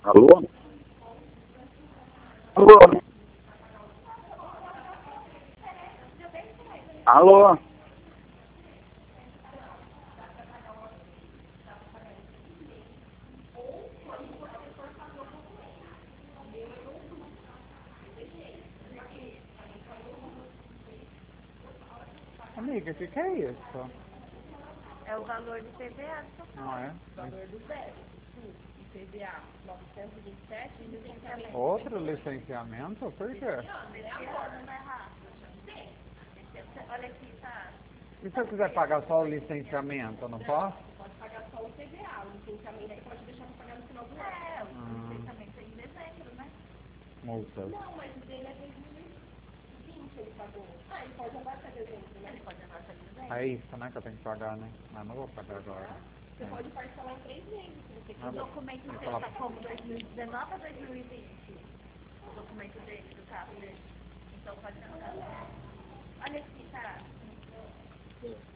Alô? Alô? Alô? Amiga, o que é isso? É o valor do IPVA. Não é? O valor do débito. IPVA 927 e licenciamento. Outro licenciamento? Por quê? Olha aqui, tá? E se eu quiser pagar só o licenciamento, eu não posso? Pode pagar só o IPVA. O licenciamento aí pode deixar pra pagar no final do ano. O licenciamento é em dezembro, né? Multas. Não, mas o dele é 2020 ele pagou. Ele pode andar até dezembro, né? Ele pode andar até dezembro. É isso, né, que eu tenho que pagar, né? Mas não vou pagar agora. Você pode parcelar em 3 meses, se você O quiser. documento seu tá como 2019 ou 2020? O documento dele, do carro dele. Então pode andar. Olha aqui, tá?